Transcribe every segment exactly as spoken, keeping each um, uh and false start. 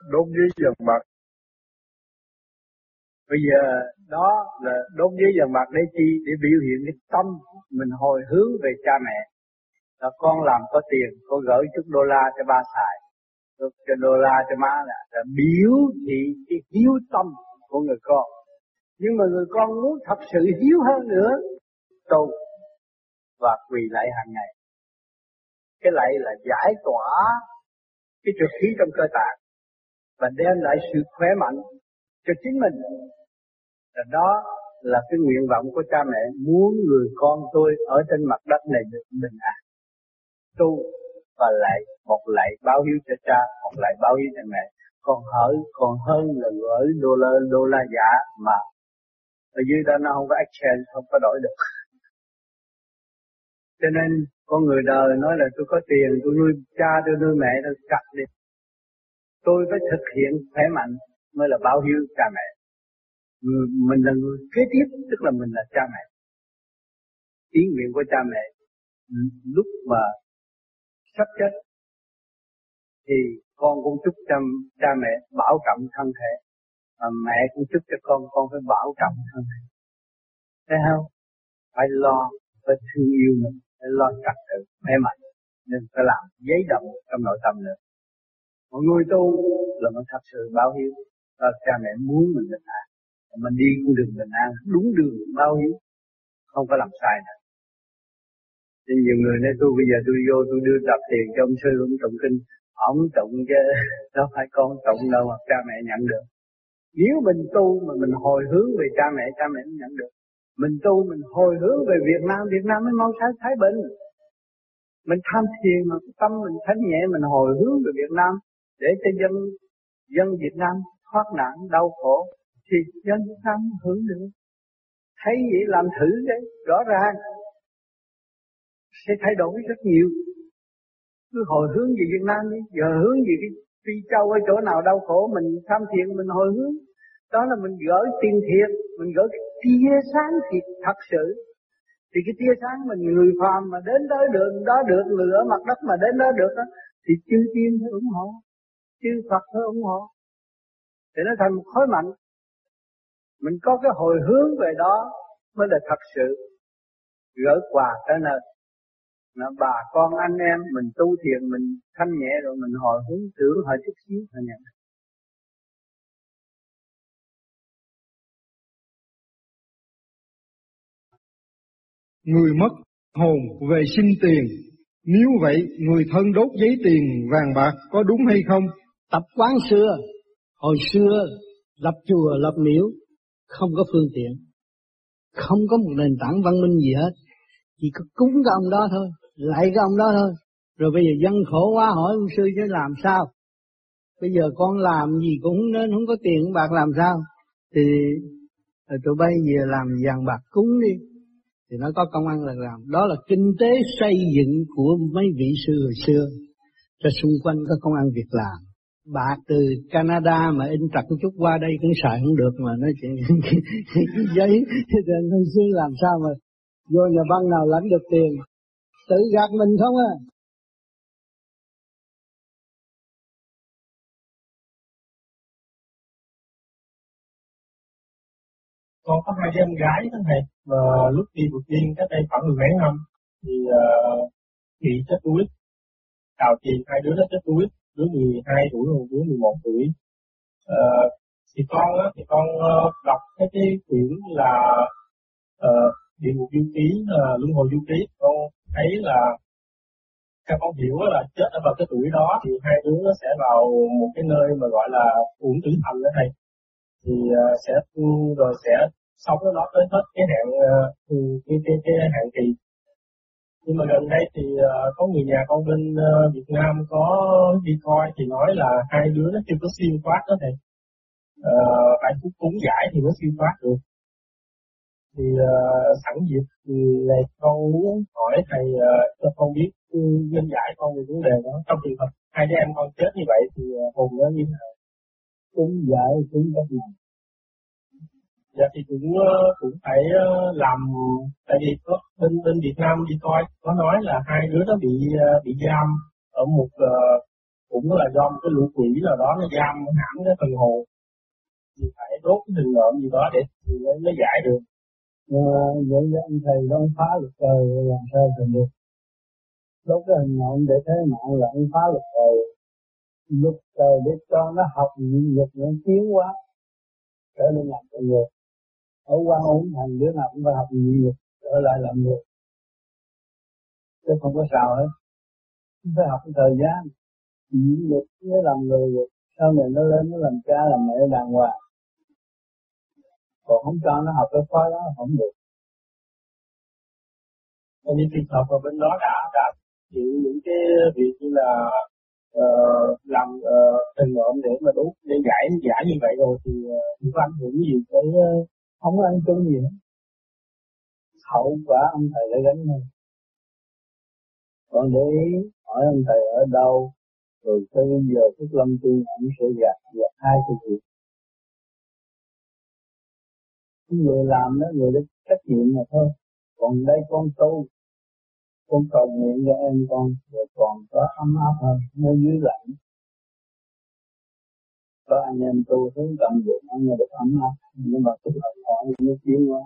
đốt dưới dần mặt. Bây giờ đó là đốt dưới dần mặt để chi? Để biểu hiện cái tâm mình hồi hướng về cha mẹ. Là con làm có tiền, con gửi chút đô la cho ba xài, chút cho đô la cho má, là, là biểu thị cái hiếu tâm của người con. Nhưng mà người con muốn thật sự hiếu hơn nữa, tu và quỳ lạy hàng ngày. Cái lạy là giải tỏa cái trượt khí trong cơ tạng và đem lại sự khỏe mạnh cho chính mình. Và đó là cái nguyện vọng của cha mẹ, muốn người con tôi ở trên mặt đất này được bình an. Tu và lạy, một lạy báo hiếu cho cha, một lạy báo hiếu cho mẹ. Còn hỡi còn hơn là gửi đô la đô la giả mà ở dưới đó nó không có exchange, không có đổi được. Cho nên con người đời nói là tôi có tiền, tôi nuôi cha, tôi nuôi mẹ, tôi cắt đi. Tôi phải thực hiện khỏe mạnh mới là báo hiếu cha mẹ. Mình là người kế tiếp, tức là mình là cha mẹ. Ý nguyện của cha mẹ lúc mà sắp chết thì con cũng chúc cho cha mẹ bảo trọng thân thể, mà mẹ cũng chúc cho con, con phải bảo trọng thân thể. Thấy không? Phải lo, phải thương yêu mình, phải lo trật tự, khỏe mạnh, nên phải làm giấy động trong nội tâm nữa. Một người tu là mình thật sự báo hiếu, và cha mẹ muốn mình bình an, mình đi con đường bình an, đúng đường báo hiếu, không có làm sai nữa. Nên nhiều người nói tôi bây giờ tôi vô tôi đưa đập tiền cho ông sư ông tụng kinh, ông tụng chứ đâu phải con tụng đâu mà cha mẹ nhận được. Nếu mình tu mà mình hồi hướng về cha mẹ, cha mẹ mới nhận được. Mình tu mình hồi hướng về Việt Nam, Việt Nam mới mau thái thái bình. Mình tham thiền mà cái tâm mình thanh nhẹ, mình hồi hướng về Việt Nam để cho dân dân Việt Nam thoát nạn đau khổ thì dân Việt Nam hưởng được. Thấy vậy làm thử đấy, rõ ràng sẽ thay đổi rất nhiều. Cứ hồi hướng về Việt Nam đi, giờ hướng về cái Phi Châu ở chỗ nào đau khổ mình tham thiền mình hồi hướng. Đó là mình gửi tiền thiệt, mình gửi cái tia sáng thiệt thật sự. Thì cái tia sáng mình người phàm mà đến đó được, đó được, người ở mặt đất mà đến đó được đó, thì chư tiên phải ủng hộ, chư Phật phải ủng hộ. Để nó thành một khối mạnh. Mình có cái hồi hướng về đó mới là thật sự gửi quà tới nơi. Nó bà con anh em mình tu thiền mình thanh nhẹ rồi mình hồi hướng tưởng họ chút xíu họ nhận. Người mất hồn về xin tiền, nếu vậy người thân đốt giấy tiền vàng bạc có đúng hay không? Tập quán xưa, hồi xưa lập chùa lập miếu không có phương tiện, không có một nền tảng văn minh gì hết, chỉ có cúng cái ông đó thôi, lạy cái ông đó thôi. Rồi bây giờ dân khổ quá hỏi ông sư chứ làm sao? Bây giờ con làm gì cũng không nên, không có tiền bạc làm sao? Thì tụi bay về làm vàng bạc cúng đi, thì nó có công ăn là làm. Đó là kinh tế xây dựng của mấy vị sư hồi xưa, cho xung quanh có công ăn việc làm. Bạc từ Canada mà in trật chút qua đây cũng xài không được mà nói chuyện cái giấy nên hồi xưa làm sao mà vô nhà băng nào lãnh được tiền, tự gạt mình không à. Con có hai đứa em gái đó thầy, và lúc đi vượt biên cách đây khoảng mười mấy năm thì uh, bị chết đuối, cào chìm hai đứa nó chết đuối, đứa mười hai tuổi và đứa mười một tuổi. Uh, thì con á, thì con uh, đọc cái cái quyển là uh, địa ngục du ký, uh, luân hồi du ký, con thấy là theo con hiểu là chết ở vào cái tuổi đó thì hai đứa nó sẽ vào một cái nơi mà gọi là uổng tử thành đó thầy, thì uh, sẽ rồi sẽ sống với nó tới hết cái hạn uh, cái cái cái hạn kỳ. Nhưng mà gần đây thì uh, có người nhà con bên uh, Việt Nam có đi coi thì nói là hai đứa nó chưa có siêu thoát đó thầy, uh, phải cúng giải thì mới siêu thoát được. Thì uh, sẵn dịp này con muốn hỏi thầy uh, cho con biết nguyên giải con về vấn đề đó. Trong trường hợp hai đứa em con chết như vậy thì uh, hồn nó như thế nào? Cúng giải cúng có gì? Dạ thì cũng cũng phải làm, tại vì có bên bên Việt Nam đi coi có nói là hai đứa nó bị bị giam ở một cũng là do một cái lũ quỷ nào đó nó giam hãm cái phần hồn, thì phải đốt cái hình ngợm gì đó để thì nó, nó giải được. À, vậy đó anh thầy không phá luật trời làm sao thành được? Đốt cái hình ngợm để thế mạng là anh phá luật trời. Luật trời để cho nó học nhịn nhục, nó tiến hóa trở nên làm con người. Ở quan ổn thành đứa nào cũng phải học nhịn nhục trở lại làm người, chứ không có sao hết. Phải học cái thời gian nhịn nhục mới làm người được. Sau này nó lên nó làm cha làm mẹ đàng hoàng, còn không cho nó học cái khóa đó không được. Còn những trường hợp ở bên đó đã đã chịu những cái việc như là uh, làm uh, tình ngộm để mà đúng để giải giải như vậy rồi thì uh, có ảnh hưởng gì tới uh, không có ăn chung gì hết. Hậu quả ông thầy đã gánh thôi. Còn để ý hỏi ông thầy ở đâu, rồi tới giờ Phúc Lâm tu ông sẽ gạt gạt hai cái việc. Người làm đó, người đó trách nhiệm mà thôi. Còn đây con tu, con cầu nguyện cho em con, rồi còn có ấm áp hơn, nó dưới lạnh. Có anh em tu hướng tận dụng, anh em được ấm áp, nhưng mà tôi hỏi hỏi nó tiến quá.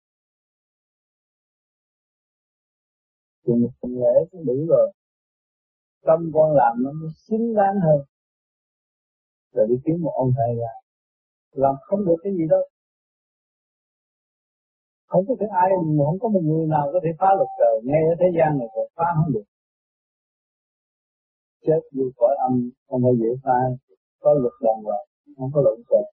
Thì một phần lễ cũng đủ rồi. Tâm con làm nó mới xứng đáng hơn. Rồi đi kiếm một ông thầy là làm không được cái gì đâu. Không có thể ai, không có một người nào có thể phá luật trời, ngay ở thế gian này còn phá không được. Chết như cõi âm không phải dễ phá, có luật đồng rồi, không có lộn xộn.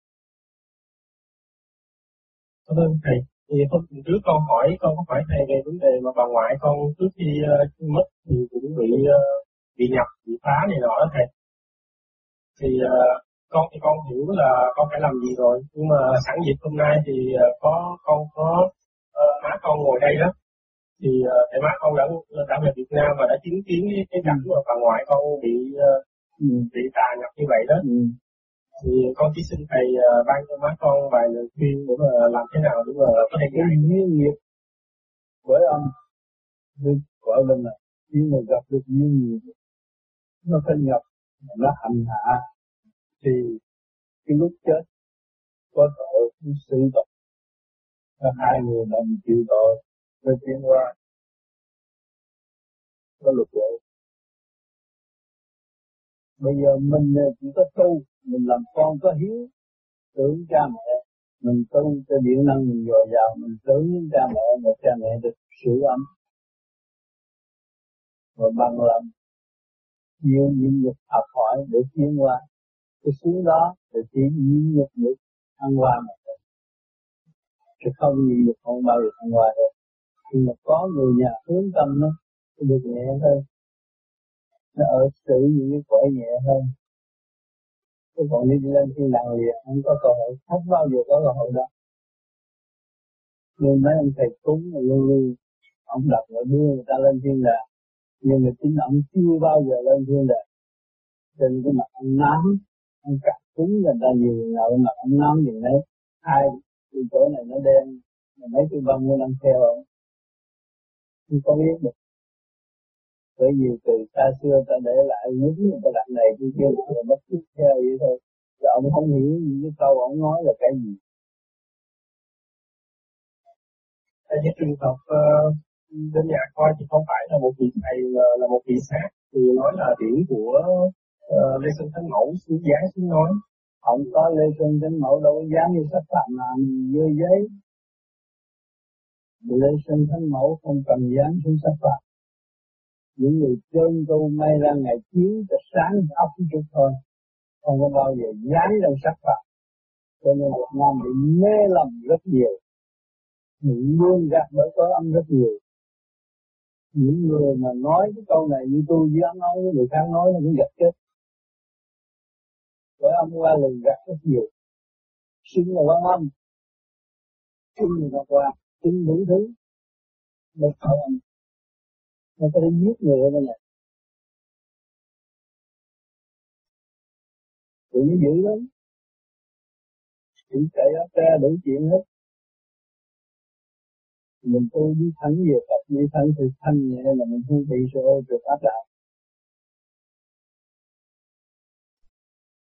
Cảm ơn thầy. Thì hôm trước con hỏi con có hỏi thầy về vấn đề mà bà ngoại con trước khi uh, mất thì cũng bị uh, bị nhập, bị phá này nọ đó thầy. Thì uh, con thì con hiểu là con phải làm gì rồi, nhưng mà sẵn dịp hôm nay thì uh, có con có uh, má con ngồi đây đó, thì uh, thầy má con đã đã về Việt Nam và đã chứng kiến cái, cái cảnh mà bà ngoại con bị uh, ừ. bị tà nhập như vậy đó. Ừ. Thì con chỉ xin thầy uh, ban cho má con vài lời khuyên để mà làm thế nào để mà có thể giải duyên nghiệp với ông được gọi là là khi mà gặp được duyên nghiệp nó phải nhập, nó hành hạ thì cái lúc chết có tội cũng xử tội, hai người đồng chịu tội với tiến qua có luật lệ. Bây giờ mình chỉ có tu, mình làm con có hiếu tưởng cha mẹ, mình tu cho điện năng mình dồi dào, mình tưởng những cha mẹ và cha mẹ được sưởi ấm và bằng lòng nhiều nhịn nhục học hỏi để tiến qua. Cái xuống đó thì chỉ nhịn nhục được thăng hoa mà thôi, chứ không nhịn nhục không bao giờ thăng hoa được. Khi mà có người nhà hướng tâm nó được nhẹ hơn, nó ở xử những cái cõi nhẹ hơn. Chứ còn đi lên thiên đàng liền không có cơ hội, không bao giờ có cơ hội đó. Nhưng mấy ông thầy cúng luôn luôn ông đặt và đưa người ta lên thiên đàng, nhưng mà chính ông chưa bao giờ lên thiên đàng. Trên cái mặt ông nám, ông cắt cúng người ta nhiều nào mặt ông nám gì đấy, ai cái chỗ này nó đen, mà mấy cái bông nó đang theo ông, không có biết được. Bởi vì từ xa xưa ta để lại những người ta đặt này cái kia là bắt chước theo vậy thôi. Rồi ông không hiểu những cái câu ông nói là cái gì. Tại cái trường hợp uh, bên nhà coi thì không phải là một vị thầy mà là một vị sát, thì nói là điển của uh, Lê Xuân Thánh Mẫu xuống dáng xuống nói. Không có Lê Xuân Thánh Mẫu đâu có dám như sách phạm làm dơ giấy. Lê Xuân Thánh Mẫu không cần dám xuống sách phạm. Những người chân tu may ra ngày chiến cho sáng óc chút thôi, không có bao giờ dám trong sách phạm. Cho nên Việt Nam bị mê lầm rất nhiều, những luôn gạt bởi có âm rất nhiều. Những người mà nói cái câu này như tôi dám nói với người khác nói nó cũng gạt chết. Bởi âm qua lời gạt rất nhiều. Xưng là quan âm, xưng là Ngọc Hoàng, xưng đủ thứ. Một câu âm nó có thể giết người ở đây này. Tụi nó dữ lắm. Chỉ chạy áp ra đủ chuyện hết. Mình tu đi thẳng về Phật, đi thẳng từ thanh nhẹ là mình không bị sự ô trượt áp đảo.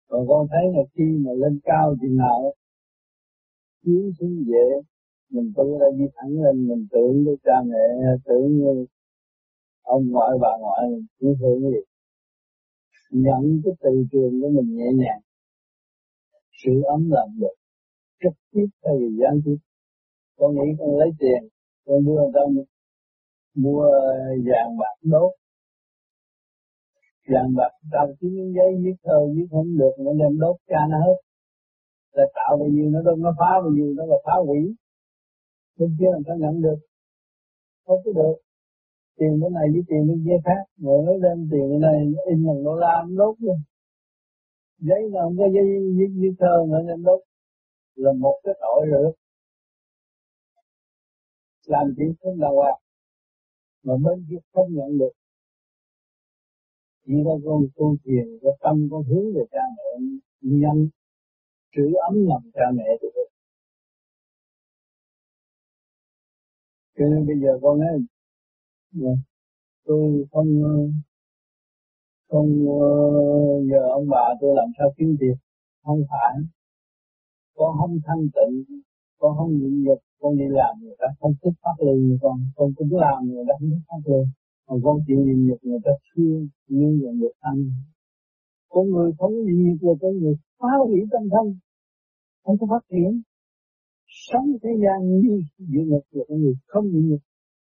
Còn con thấy là khi mà lên cao chừng nào chiếu xuống dễ, mình tu ra đi thẳng lên, mình tưởng với cha mẹ, tưởng như ông ngoại bà ngoại mình cũng thương gì. Nhận cái từ trường của mình nhẹ nhàng, sự ấm làm được, trực tiếp thay vì gián tiếp. Con nghĩ con lấy tiền, con đưa người ta mua vàng bạc đốt, vàng bạc tao kiếm miếng giấy viết thơ viết không được, nó đem đốt cha nó hết. Là tạo bao nhiêu nó đâu, nó phá bao nhiêu nó là phá hủy. Bên kia làm sao nhận được, không có được. Tiền cái này với tiền cái kia khác, ngồi nói lên tiền cái này in bằng đô la nó đốt luôn. Giấy mà không có giấy viết viết thơ mà nên đốt là một cái tội rồi. Làm chuyện không đàng hoàng mà bên kia không nhận được. Chỉ có con tu thiền, có tâm con hướng về cha mẹ, nhân trữ ấm lòng cha mẹ thì được. Cho nên bây giờ con nói tôi không không nhờ ông bà tôi làm sao kiếm tiền, không phải. Con không thanh tịnh, con không nhịn nhục, con đi làm người ta không thích phát lương như con, con cũng làm người ta không thích phát lương. Còn con chịu nhịn nhục người ta thương nhưng nhận được ăn. Con người không nhịn nhục là con người phá hủy tâm thân, không có phát triển. Sống thế gian như địa ngục là con người không nhịn nhục.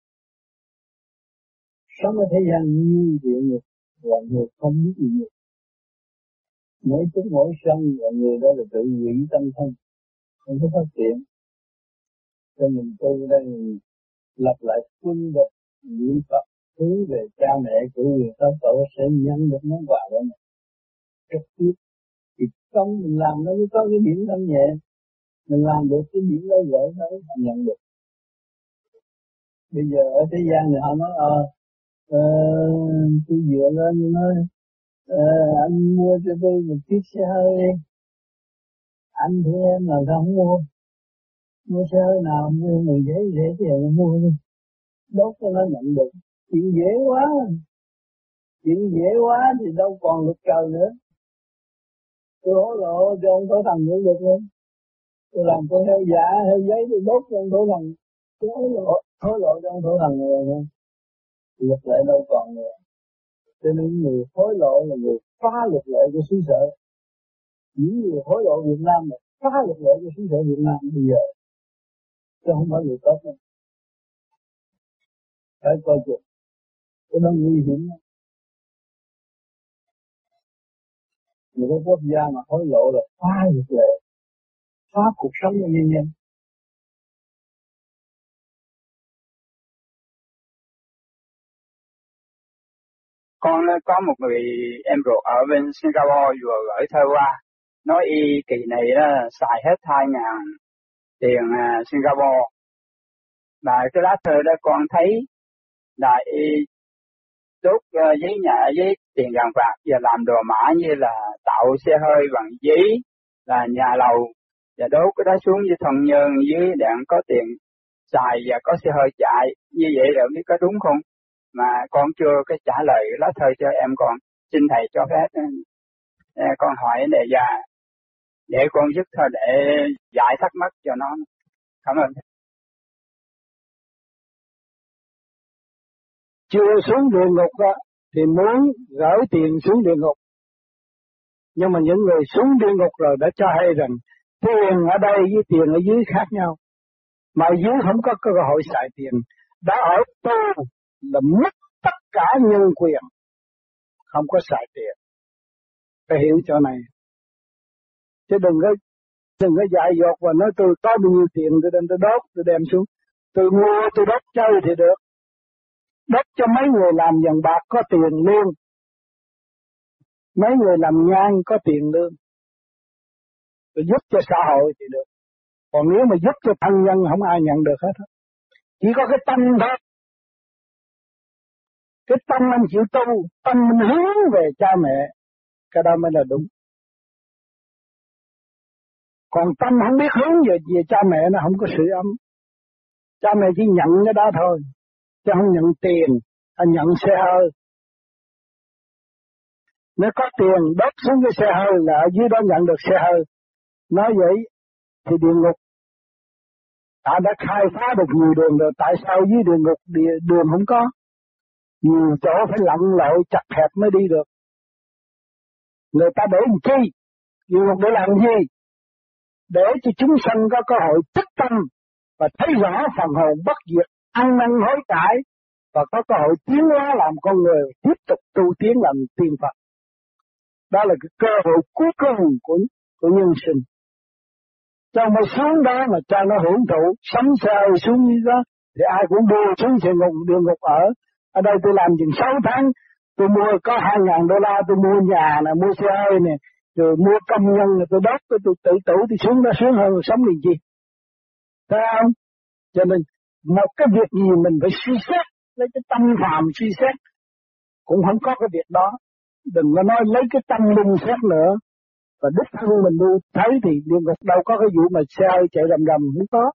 Sống ở thế gian như địa ngục là người không biết nhịn nhục. Mỗi chút mỗi sân là người đó là tự hủy tâm thân, không có phát triển. Cho mình tôi đây lập lại quân địch niệm Phật hướng về cha mẹ của người ta tổ sẽ nhận được món quà đó này. Trực tiếp thì công mình làm nó mới có cái điểm thanh nhẹ, mình làm được cái điểm lâu gỡ nó mới nhận được. Bây giờ ở thế gian này họ nói ờ à, tôi dựa lên nói à, anh mua cho tôi một chiếc xe hơi đi. Anh thì em là không mua. Mua xe hơi nào mua người dễ dễ tiền mua đi. Đốt cho nó nhận được. Chuyện dễ quá. Chuyện dễ quá thì đâu còn lực trời nữa. Tôi hối lộ cho ông Thổ Thần nữa được luôn. Tôi làm con heo giả, heo giấy tôi đốt cho ông Thổ Thần. Tôi hối lộ, hối lộ cho ông Thổ Thần rồi thôi. Luật lệ đâu còn nữa. Cho nên người hối lộ là người phá luật lệ của xứ sở. Những người hối lộ Việt Nam là phá luật lệ của xứ sở Việt Nam bây giờ. Chứ không phải người tốt đâu. Phải coi chừng. Cái đó nguy hiểm. Người có quốc gia mà hối lộ là phá luật lệ, phá cuộc sống của nhân dân. Con có một người em ruột ở bên Singapore vừa gửi thơ qua, nói y kỳ này đó xài hết hai ngàn tiền Singapore. Và cái lá thơ đó con thấy là y đốt giấy nhà, giấy tiền vàng bạc và làm đồ mã như là tạo xe hơi bằng giấy, là nhà lầu, và đốt cái đó xuống với thần nhân dưới đạn có tiền xài và có xe hơi chạy. Như vậy là biết có đúng không? Mà con chưa cái trả lời lá thơ cho em con. Xin thầy cho phép con hỏi đề già để con giúp thơ để giải thắc mắc cho nó. Cảm ơn. Chưa xuống địa ngục đó, thì muốn gửi tiền xuống địa ngục. Nhưng mà những người xuống địa ngục rồi đã cho hay rằng tiền ở đây với tiền ở dưới khác nhau. Mà ở dưới không có cơ hội xài tiền. Đã ở tu là mất tất cả nhân quyền, không có xài tiền. Phải hiểu chỗ này. Chứ đừng có đừng có dại dột và nói tôi có bao nhiêu tiền tôi đem tôi đốt, tôi đem xuống. Tôi mua tôi đốt chơi thì được. Đốt cho mấy người làm vàng bạc có tiền lương. Mấy người làm nhang có tiền lương. Tôi giúp cho xã hội thì được. Còn nếu mà giúp cho thân nhân không ai nhận được hết. Chỉ có cái tâm thôi. Cái tâm anh chịu tu, tâm mình hướng về cha mẹ, cái đó mới là đúng. Còn tâm không biết hướng về, về cha mẹ nó không có sự ấm. Cha mẹ chỉ nhận cái đó thôi, chứ không nhận tiền, hay nhận xe hơi. Nếu có tiền đốt xuống cái xe hơi là ở dưới đó nhận được xe hơi. Nói vậy thì địa ngục ta đã khai phá được nhiều đường rồi, tại sao dưới địa ngục địa, đường không có? Nhiều chỗ phải lặn lội chặt hẹp mới đi được. Người ta để làm chi? Địa ngục để làm gì? Để cho chúng sanh có cơ hội thức tâm và thấy rõ phần hồn bất diệt, ăn năn hối cải và có cơ hội tiến hóa làm con người, tiếp tục tu tiến làm tiên Phật. Đó là cái cơ hội cuối cùng của, của nhân sinh. Cho mà xuống đó mà cho nó hưởng thụ, sống sao xuống như đó, thì ai cũng đưa xuống địa ngục, địa ngục ở. Ở đây tôi làm chừng sáu tháng, tôi mua có hai ngàn đô la, tôi mua nhà nè, mua xe hơi nè, rồi mua công nhân nè, tôi đốt, tôi, tôi tự tử, tôi xuống đó sướng hơn sống liền chi. Thấy không? Cho nên một cái việc gì mình phải suy xét, lấy cái tâm phàm suy xét, cũng không có cái việc đó. Đừng có nói lấy cái tâm linh xét nữa. Và đích thân mình nuôi thấy thì địa ngục đâu có cái vụ mà xe chạy rầm rầm, không có.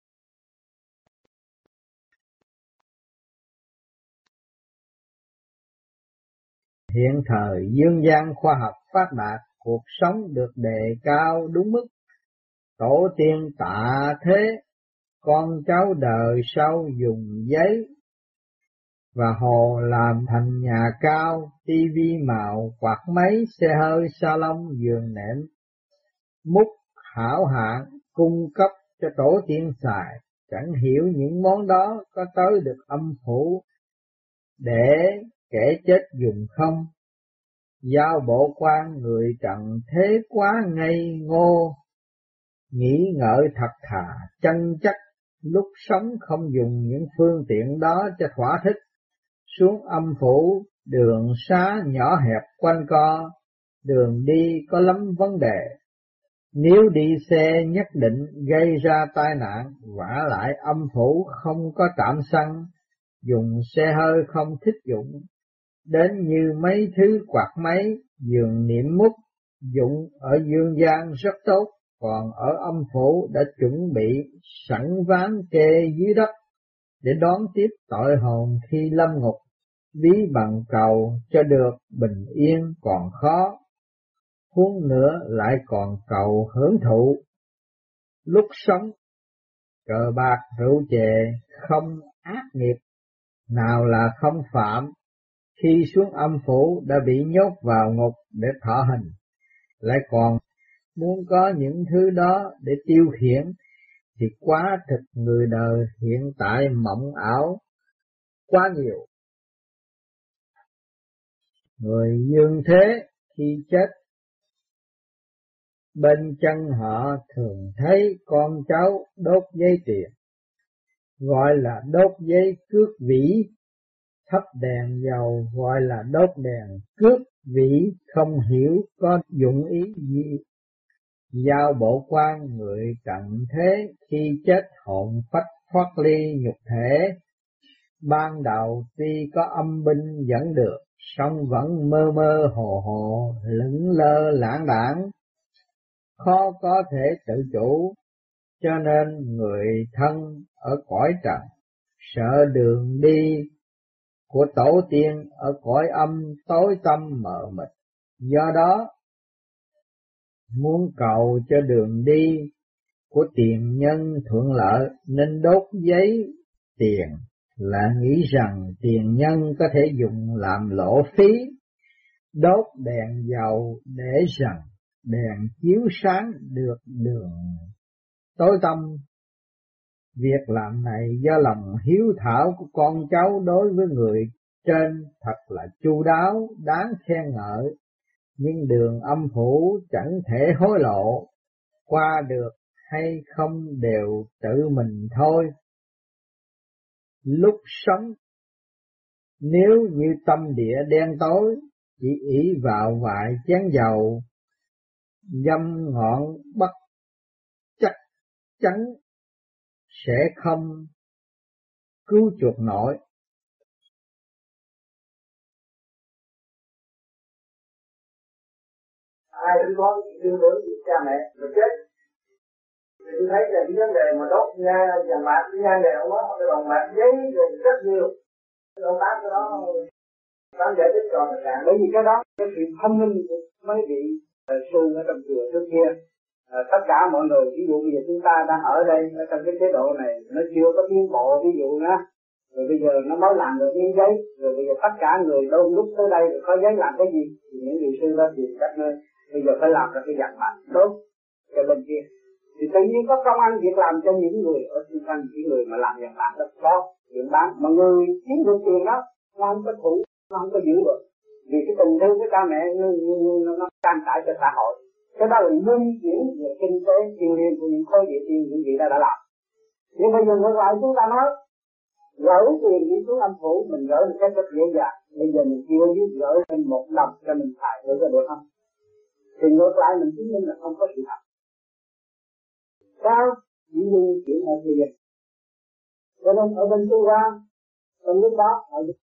Hiện thời dương gian khoa học phát đạt, cuộc sống được đề cao đúng mức. Tổ tiên tạ thế, con cháu đời sau dùng giấy và hồ làm thành nhà cao, tivi màu, quạt máy, xe hơi, salon, giường nệm, múc hảo hạng cung cấp cho tổ tiên xài. Chẳng hiểu những món đó có tới được âm phủ để kẻ chết dùng không. Giao bộ quan người trần thế quá ngây ngô, nghĩ ngợi thật thà chân chắc, lúc sống không dùng những phương tiện đó cho thỏa thích. Xuống âm phủ, đường xá nhỏ hẹp quanh co, đường đi có lắm vấn đề. Nếu đi xe nhất định gây ra tai nạn, vả lại âm phủ không có trạm xăng, dùng xe hơi không thích dụng. Đến như mấy thứ quạt máy, giường niệm mút, dụng ở dương gian rất tốt, còn ở âm phủ đã chuẩn bị sẵn ván kê dưới đất để đón tiếp tội hồn khi lâm ngục. Ví bằng cầu cho được bình yên còn khó, huống nữa lại còn cầu hưởng thụ. Lúc sống cờ bạc rượu chè không ác nghiệp, nào là không phạm. Khi xuống âm phủ đã bị nhốt vào ngục để thọ hình, lại còn muốn có những thứ đó để tiêu khiển, thì quá thực người đời hiện tại mộng ảo quá nhiều. Người dương thế khi chết, bên chân họ thường thấy con cháu đốt giấy tiền, gọi là đốt giấy cước vĩ. Thắp đèn dầu gọi là đốt đèn cước vĩ, không hiểu có dụng ý gì. Giao bộ quan người trần thế khi chết hồn phách thoát ly nhục thể. Ban đầu tuy có âm binh dẫn được, song vẫn mơ mơ hồ hồ, lững lơ lãng đãng, khó có thể tự chủ. Cho nên người thân ở cõi trần sợ đường đi của tổ tiên ở cõi âm tối tăm mờ mịt. Do đó muốn cầu cho đường đi của tiền nhân thuận lợi nên đốt giấy tiền, là nghĩ rằng tiền nhân có thể dùng làm lộ phí. Đốt đèn dầu để rằng đèn chiếu sáng được đường tối tăm. Việc làm này do lòng hiếu thảo của con cháu đối với người trên thật là chu đáo, đáng khen ngợi. Nhưng đường âm phủ chẳng thể hối lộ, qua được hay không đều tự mình thôi. Lúc sống, nếu như tâm địa đen tối, chỉ ỷ vào vài chén dầu, dâm ngọn bất chắc chắn sẽ không cứu chuộc nổi. Ai cũng có đương đối với cha mẹ mà chết. Thì tôi thấy là những vấn đề mà đốt nhang vàng bạc, cái nhang này không có, cái đồng bạc giấy rồi rất nhiều. Cái đồng bạc cái đó Tám giải thích tròn ràng, bởi vì cái đó cái sự thông minh của mấy vị sư ở trong chùa trước kia. À, tất cả mọi người, ví dụ bây giờ chúng ta đang ở đây ở trong cái chế độ này nó chưa có tiến bộ, ví dụ đó, rồi bây giờ nó mới làm được miếng giấy, rồi bây giờ tất cả người đông lúc tới đây rồi có giấy làm cái gì, thì những vị sư đó tìm các nơi bây giờ phải làm ra cái dạng mặt đốt cho bên kia, thì tự nhiên có công ăn việc làm cho những người ở xung quanh, những người mà làm dạng mặt đó có chuyện bán, mà người kiếm được tiền đó nó không có thủ, nó không có giữ được, vì cái tình thương của cha mẹ nó, nó, nó can trải cho xã hội. Cái đó là luân chuyển về kinh tế thiên liêng của những khối địa tiên những gì ta đã làm. Nhưng bây giờ ngược lại chúng ta nói gửi tiền đi xuống âm phủ, mình gửi một cách rất dễ dàng. Bây giờ mình kêu giúp gửi lên một đồng cho mình xài thử có được không? Thì ngược lại mình chứng minh là không có sự thật. Sao? Chỉ luân chuyển ở kia. Cho nên ở bên tu qua, trong lúc đó ở